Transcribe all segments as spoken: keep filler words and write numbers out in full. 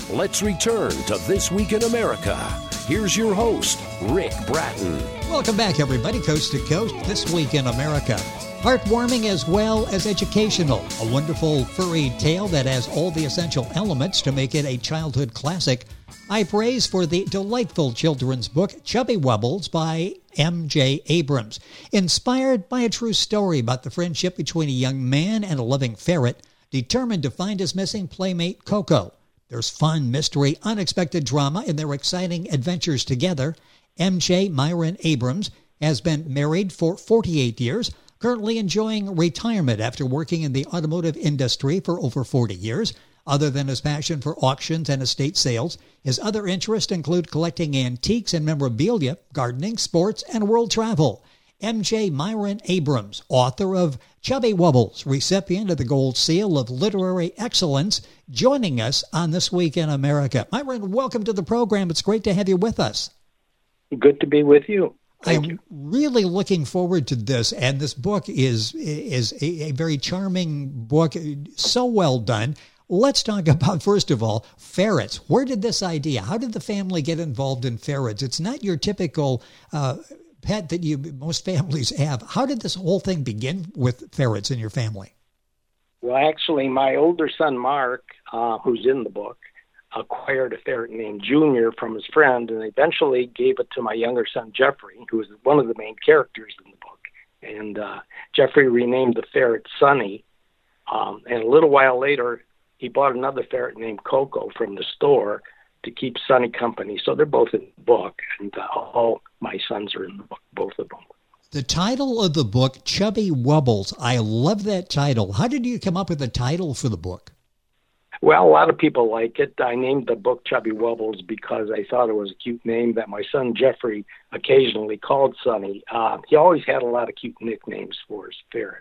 Let's return to This Week in America. Here's your host, Rick Bratton. Welcome back, everybody, coast to coast, This Week in America. Heartwarming as well as educational. A wonderful furry tale that has all the essential elements to make it a childhood classic. I praise for the delightful children's book, Chubby Wubbles by M J Abrams. Inspired by a true story about the friendship between a young man and a loving ferret, determined to find his missing playmate, Coco. There's fun, mystery, unexpected drama in their exciting adventures together. M J Myron Abrams has been married for forty-eight years, currently enjoying retirement after working in the automotive industry for over forty years. Other than his passion for auctions and estate sales, his other interests include collecting antiques and memorabilia, gardening, sports, and world travel. M J Myron Abrams, author of Chubby Wubbles, recipient of the Gold Seal of Literary Excellence, joining us on This Week in America. Myron, welcome to the program. It's great to have you with us. Good to be with you. Thank I'm you. really looking forward to this, and this book is is a, a very charming book, so well done. Let's talk about, first of all, ferrets. Where did this idea, how did the family get involved in ferrets? It's not your typical uh, pet that you most families have. How did this whole thing begin with ferrets in your family? Well, actually, my older son, Mark, uh, who's in the book, acquired a ferret named Junior from his friend and eventually gave it to my younger son, Jeffrey, who is one of the main characters in the book. And uh, Jeffrey renamed the ferret Sonny. Um, and a little while later, he bought another ferret named Coco from the store to keep Sonny company. So they're both in the book, and uh, all my sons are in the book, both of them. The title of the book, Chubby Wubbles, I love that title. How did you come up with the title for the book? Well, a lot of people like it. I named the book Chubby Wubbles because I thought it was a cute name that my son Jeffrey occasionally called Sonny. Uh, he always had a lot of cute nicknames for his ferrets.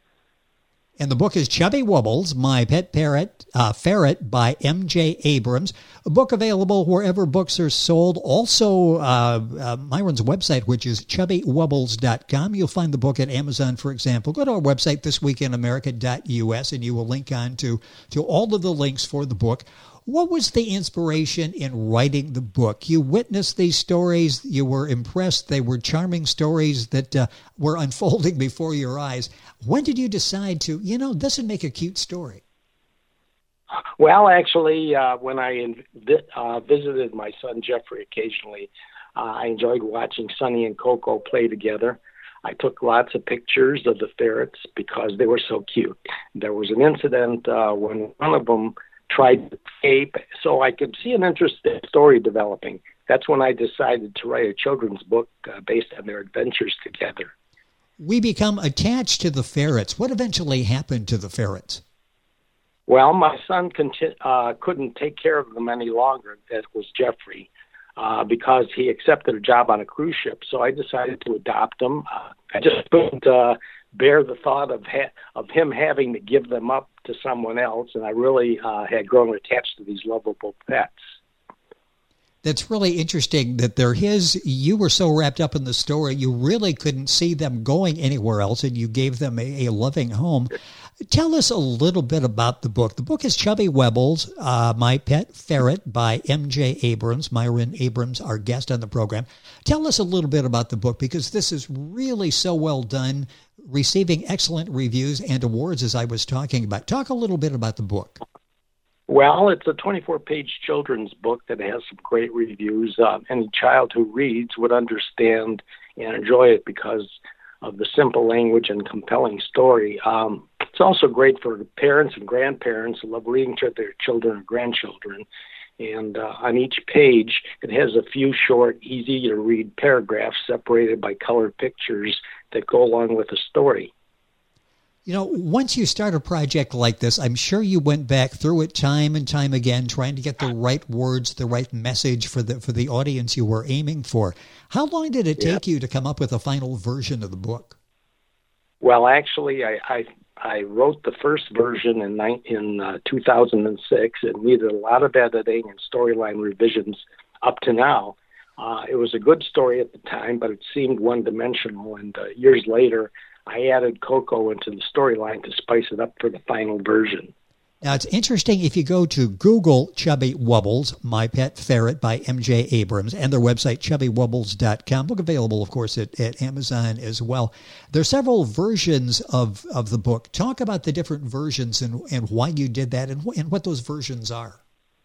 And the book is Chubby Wubbles, My Pet Parrot, uh, Ferret by M J Abrams. A book available wherever books are sold. Also, uh, uh, Myron's website, which is chubby wubbles dot com. You'll find the book at Amazon, for example. Go to our website, this week in america dot u s, and you will link on to, to all of the links for the book. What was the inspiration in writing the book? You witnessed these stories. You were impressed. They were charming stories that uh, were unfolding before your eyes. When did you decide to, you know, this would make a cute story? Well, actually, uh, when I uh, visited my son Jeffrey occasionally, uh, I enjoyed watching Sonny and Coco play together. I took lots of pictures of the ferrets because they were so cute. There was an incident uh, when one of them tried to escape, so I could see an interesting story developing. That's when I decided to write a children's book uh, based on their adventures together. We become attached to the ferrets. What eventually happened to the ferrets? Well, my son conti- uh, couldn't take care of them any longer. That was Jeffrey, uh, because he accepted a job on a cruise ship. So I decided to adopt them. Uh, I just couldn't uh, bear the thought of ha- of him having to give them up to someone else, and I really uh, had grown attached to these lovable pets. That's really interesting that they're his. You were so wrapped up in the story, you really couldn't see them going anywhere else, and you gave them a, a loving home. Tell us a little bit about the book. The book is Chubby Wubbles, uh, My Pet Ferret by M J Abrams. Myron Abrams, our guest on the program. Tell us a little bit about the book, because this is really so well done, receiving excellent reviews and awards, as I was talking about. Talk a little bit about the book. Well, it's a twenty-four page children's book that has some great reviews. Uh, any child who reads would understand and enjoy it because of the simple language and compelling story. Um, it's also great for parents and grandparents who love reading to their children or grandchildren. And uh, on each page, it has a few short, easy-to-read paragraphs separated by colored pictures that go along with the story. You know, once you start a project like this, I'm sure you went back through it time and time again, trying to get the right words, the right message for the for the audience you were aiming for. How long did it take yeah. you to come up with a final version of the book? Well, actually, I I, I wrote the first version in in uh, two thousand six. It needed a lot of editing and storyline revisions up to now. Uh, it was a good story at the time, but it seemed one-dimensional, and uh, years later, I added Coco into the storyline to spice it up for the final version. Now, it's interesting if you go to Google Chubby Wubbles, My Pet Ferret by M J Abrams, and their website, chubby wubbles dot com. Book available, of course, at, at Amazon as well. There are several versions of, of the book. Talk about the different versions and, and why you did that and, and what those versions are.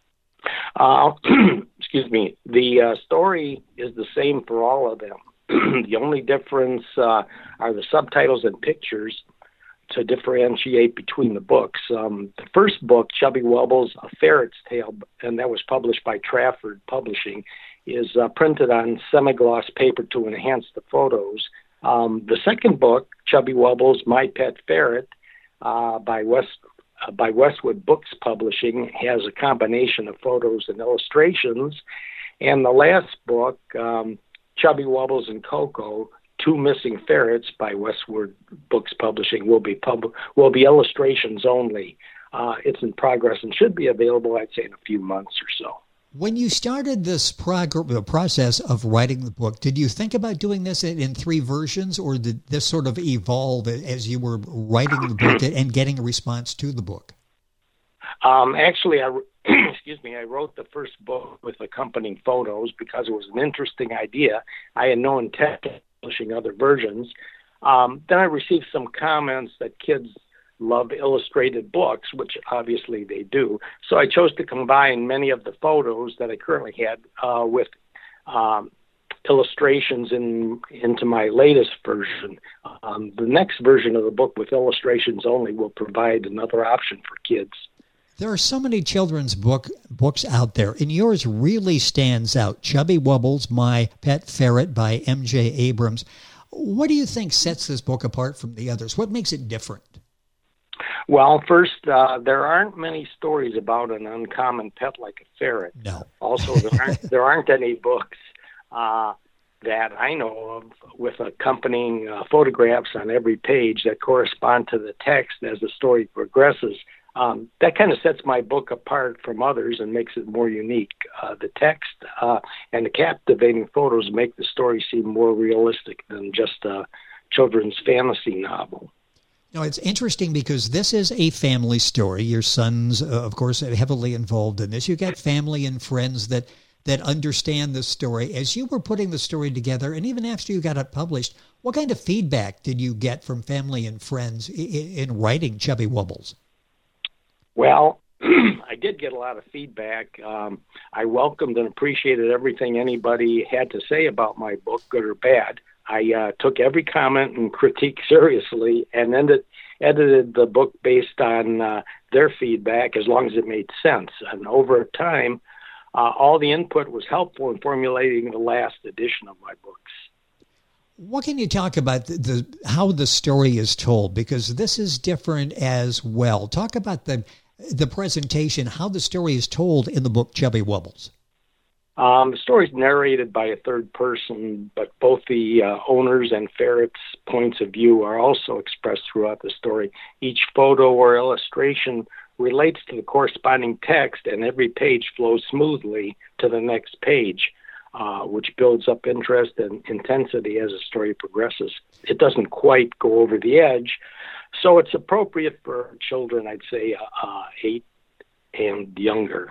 Uh, excuse me. The uh, story is the same for all of them. The only difference uh, are the subtitles and pictures to differentiate between the books. Um, the first book, Chubby Wubbles, A Ferret's Tale, and that was published by Trafford Publishing, is uh, printed on semi-gloss paper to enhance the photos. Um, the second book, Chubby Wubbles, My Pet Ferret, uh, by West uh, by Westwood Books Publishing, has a combination of photos and illustrations. And the last book, um, Chubby Wubbles and Coco, Two Missing Ferrets by Westwood Books Publishing, will be pub- will be illustrations only. Uh, it's in progress and should be available, I'd say, in a few months or so. When you started this prog- process of writing the book, did you think about doing this in, in three versions, or did this sort of evolve as you were writing the book and getting a response to the book? Um, actually, I excuse me, I wrote the first book with accompanying photos because it was an interesting idea. I had no intent of publishing other versions. Um, then I received some comments that kids love illustrated books, which obviously they do. So I chose to combine many of the photos that I currently had uh, with um, illustrations in into my latest version. Um, the next version of the book with illustrations only will provide another option for kids. There are so many children's book books out there, and yours really stands out. Chubby Wubbles, My Pet Ferret by M J Abrams. What do you think sets this book apart from the others? What makes it different? Well, first, uh, there aren't many stories about an uncommon pet like a ferret. No. Also, there aren't, there aren't any books uh, that I know of with accompanying uh, photographs on every page that correspond to the text as the story progresses. Um, that kind of sets my book apart from others and makes it more unique. Uh, the text uh, and the captivating photos make the story seem more realistic than just a children's fantasy novel. No, it's interesting because this is a family story. Your son's, uh, of course, heavily involved in this. You got family and friends that, that understand this story. As you were putting the story together, and even after you got it published, what kind of feedback did you get from family and friends in, in writing Chubby Wubbles? Well, I did get a lot of feedback. Um, I welcomed and appreciated everything anybody had to say about my book, good or bad. I uh, took every comment and critique seriously and ended, edited the book based on uh, their feedback as long as it made sense. And over time, uh, all the input was helpful in formulating the last edition of my books. What can you talk about the, the how the story is told? Because this is different as well. Talk about the the presentation, how the story is told in the book Chubby Wubbles. Um, the story is narrated by a third person, but both the uh, owners and ferrets' points of view are also expressed throughout the story. Each photo or illustration relates to the corresponding text, and every page flows smoothly to the next page, uh, which builds up interest and intensity as the story progresses. It doesn't quite go over the edge, so it's appropriate for children, I'd say, uh, eight and younger.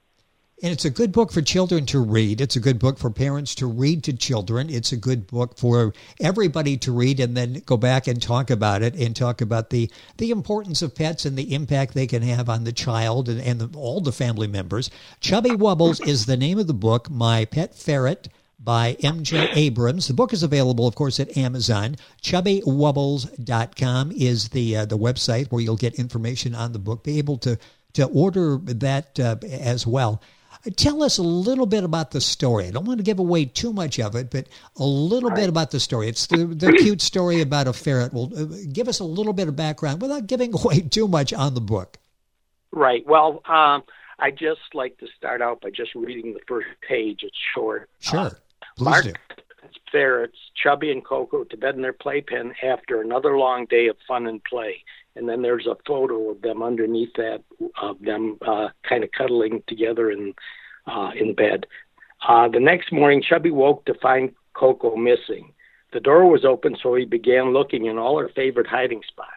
And it's a good book for children to read. It's a good book for parents to read to children. It's a good book for everybody to read and then go back and talk about it and talk about the, the importance of pets and the impact they can have on the child and, and the, all the family members. Chubby Wubbles is the name of the book, My Pet Ferret by M J Abrams. The book is available, of course, at Amazon. chubby wubbles dot com is the uh, the website where you'll get information on the book. Be able to, to order that uh, as well. Tell us a little bit about the story. I don't want to give away too much of it, but a little bit about the story. It's the, the cute story about a ferret. Well, uh, give us a little bit of background without giving away too much on the book. Right. Well, um, I just like to start out by just reading the first page. It's short. Sure. Uh, Please Mark do. Ferrets, Chubby and Coco to bed in their playpen after another long day of fun and play. And then there's a photo of them underneath that, of them uh, kind of cuddling together in uh, in bed. Uh, the next morning, Chubby woke to find Coco missing. The door was open, so he began looking in all her favorite hiding spots.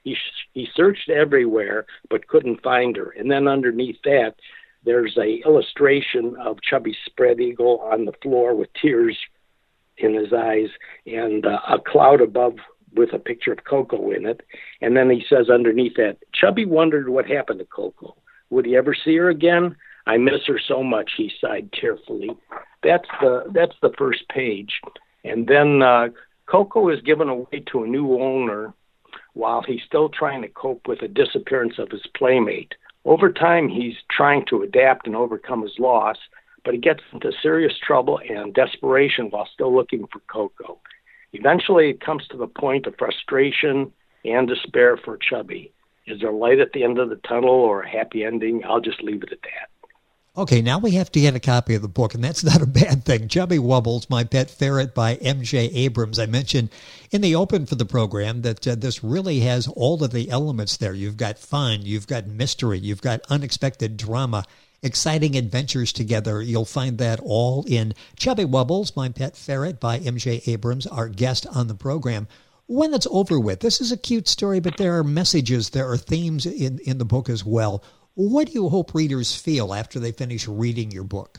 He he searched everywhere but couldn't find her. And then underneath that, there's a illustration of Chubby Spread Eagle on the floor with tears in his eyes and uh, a cloud above with a picture of Coco in it. And then he says underneath that, Chubby wondered what happened to Coco. Would he ever see her again? I miss her so much, he sighed tearfully. That's the that's the first page. And then uh, Coco is given away to a new owner while he's still trying to cope with the disappearance of his playmate. Over time, he's trying to adapt and overcome his loss, but he gets into serious trouble and desperation while still looking for Coco. Eventually, it comes to the point of frustration and despair for Chubby. Is there light at the end of the tunnel or a happy ending? I'll just leave it at that. Okay, now we have to get a copy of the book, and that's not a bad thing. Chubby Wubbles, My Pet Ferret by M J Abrams. I mentioned in the open for the program that uh, this really has all of the elements there. You've got fun, you've got mystery, you've got unexpected drama, exciting adventures together. You'll find that all in Chubby Wubbles, My Pet Ferret by M J Abrams, our guest on the program. When it's over with, this is a cute story, but there are messages, there are themes in, in the book as well. What do you hope readers feel after they finish reading your book?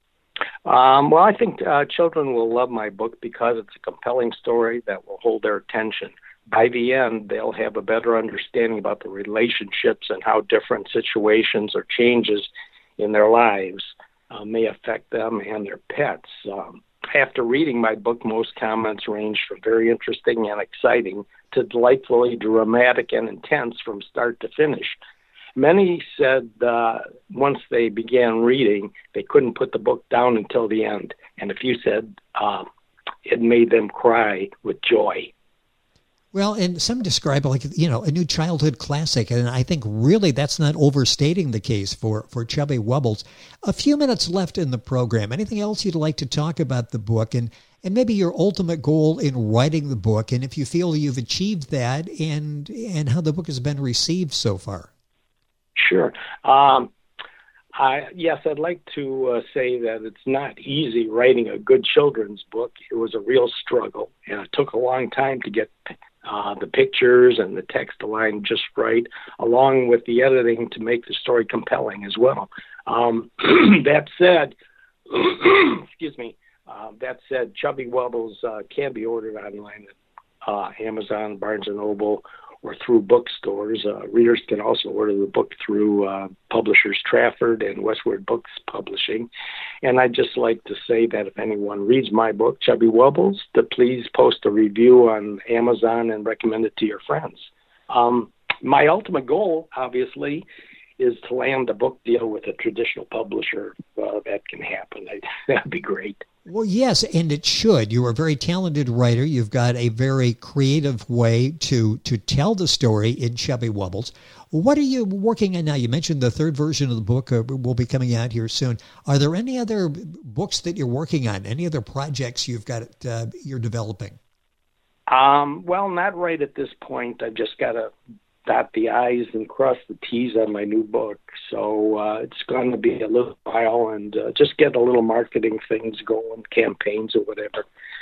Um, well, I think uh, children will love my book because it's a compelling story that will hold their attention. By the end, they'll have a better understanding about the relationships and how different situations or changes in their lives uh, may affect them and their pets. Um, after reading my book, most comments range from very interesting and exciting to delightfully dramatic and intense from start to finish. Many said uh, once they began reading, they couldn't put the book down until the end. And a few said uh, it made them cry with joy. Well, and some describe it like, you know, a new childhood classic. And I think really that's not overstating the case for, for Chubby Wubbles. A few minutes left in the program. Anything else you'd like to talk about the book and, and maybe your ultimate goal in writing the book, and if you feel you've achieved that, and and how the book has been received so far? Sure. Um, I, yes, I'd like to uh, say that it's not easy writing a good children's book. It was a real struggle, and it took a long time to get uh, the pictures and the text aligned just right, along with the editing to make the story compelling as well. Um, that said, excuse me, uh, that said, Chubby Wubbles uh, can be ordered online at uh, Amazon, Barnes and Noble, or through bookstores. Uh, readers can also order the book through uh, publishers Trafford and Westward Books Publishing. And I'd just like to say that if anyone reads my book, Chubby Wubbles, to please post a review on Amazon and recommend it to your friends. Um, my ultimate goal, obviously, is to land a book deal with a traditional publisher. Well, that can happen. That'd be great. Well, yes, and it should. You're a very talented writer. You've got a very creative way to to tell the story in Chubby Wubbles. What are you working on now? You mentioned the third version of the book uh, will be coming out here soon. Are there any other books that you're working on? Any other projects you've got uh, you're developing? Um, well, not right at this point. I've just got to dot the I's and cross the T's on my new book. So uh, it's going to be a little while, and uh, just get a little marketing things going, campaigns or whatever.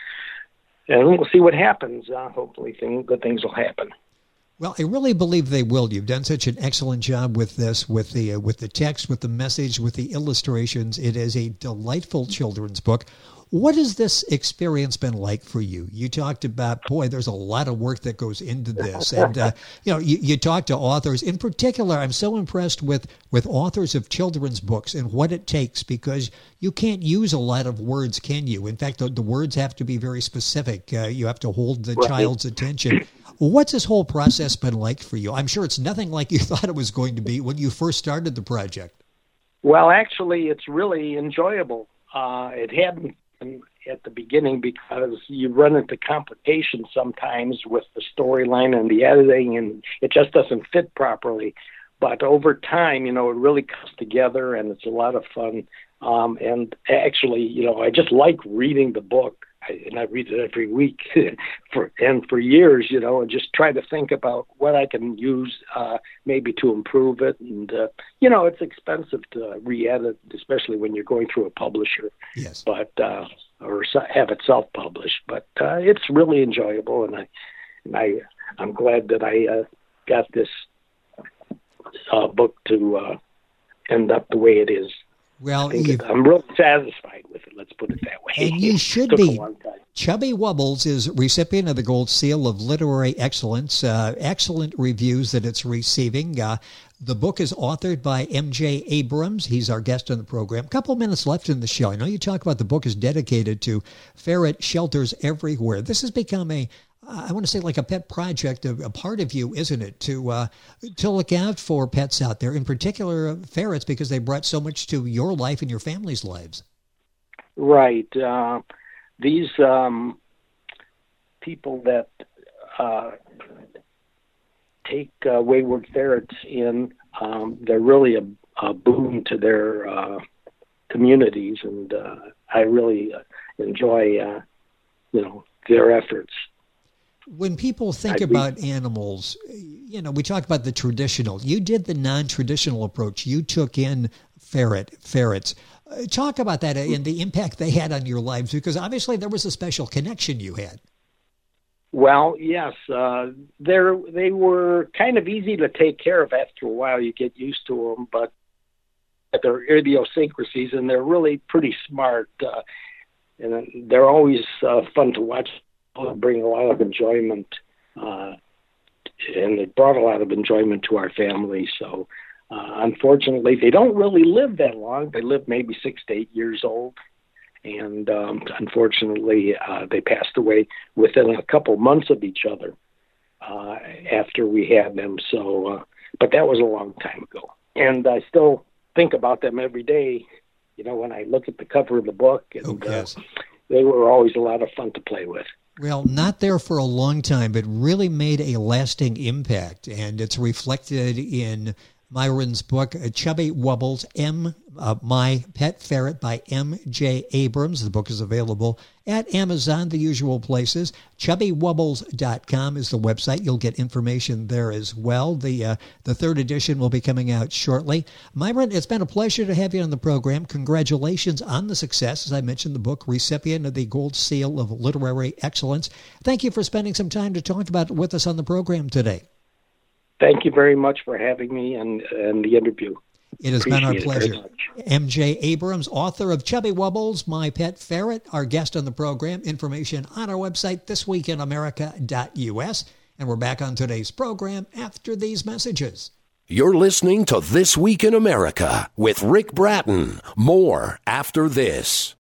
And we'll see what happens. Uh, hopefully thing, good things will happen. Well, I really believe they will. You've done such an excellent job with this, with the uh, with the text, with the message, with the illustrations. It is a delightful children's book. What has this experience been like for you? You talked about, boy, there's a lot of work that goes into this. And, uh, you know, you, you talk to authors. In particular, I'm so impressed with, with authors of children's books and what it takes, because you can't use a lot of words, can you? In fact, the, the words have to be very specific. Uh, you have to hold the right. child's attention. What's this whole process been like for you? I'm sure it's nothing like you thought it was going to be when you first started the project. Well, actually, it's really enjoyable. Uh, it hadn't at the beginning because you run into complications sometimes with the storyline and the editing, and it just doesn't fit properly. But over time, you know, it really comes together, and it's a lot of fun. Um, and actually, you know, I just like reading the book, I, and I read it every week for and for years, you know, and just try to think about what I can use uh, maybe to improve it. And, uh, you know, it's expensive to re-edit, especially when you're going through a publisher. Yes. But uh, or have it self-published. But uh, it's really enjoyable, and I and I I'm glad that I uh, got this uh, book to uh, end up the way it is. Well, it, I'm real satisfied with it. Let's put it that way. And you should be. Chubby Wubbles is recipient of the Gold Seal of Literary Excellence. Uh, excellent reviews that it's receiving. Uh, the book is authored by M J Abrams. He's our guest on the program. A couple minutes left in the show. I know you talk about the book is dedicated to ferret shelters everywhere. This has become a, I want to say like a pet project, a, a part of you, isn't it, to uh, to look out for pets out there, in particular uh, ferrets, because they brought so much to your life and your family's lives. Right. Uh, these um, people that uh, take uh, wayward ferrets in, um, they're really a, a boon to their uh, communities, and uh, I really uh, enjoy, uh, you know, their efforts. When people think about animals, you know, we talk about the traditional. You did the non-traditional approach. You took in ferret ferrets. Uh, talk about that and the impact they had on your lives, because obviously there was a special connection you had. Well, yes, uh, they're they were kind of easy to take care of after a while. You get used to them, but they're idiosyncrasies, and they're really pretty smart, uh, and they're always uh, fun to watch. Bring a lot of enjoyment, uh, and it brought a lot of enjoyment to our family. So, uh, unfortunately, they don't really live that long. They live maybe six to eight years old, and um, unfortunately, uh, they passed away within a couple months of each other uh, after we had them. So, uh, but that was a long time ago, and I still think about them every day. You know, when I look at the cover of the book, and oh, yes. uh, they were always a lot of fun to play with. Well, not there for a long time, but really made a lasting impact, and it's reflected in Myron's book, Chubby Wubbles, M, uh, My Pet Ferret by M J Abrams. The book is available at Amazon, the usual places. chubby wubbles dot com is the website. You'll get information there as well. The uh, the third edition will be coming out shortly. Myron, it's been a pleasure to have you on the program. Congratulations on the success. As I mentioned, the book, recipient of the Gold Seal of Literary Excellence. Thank you for spending some time to talk about it with us on the program today. Thank you very much for having me and, and the interview. It has Appreciate been our pleasure. M J Abrams, author of Chubby Wubbles, My Pet Ferret, our guest on the program. Information on our website, this week in america dot u s. And we're back on today's program after these messages. You're listening to This Week in America with Rick Bratton. More after this.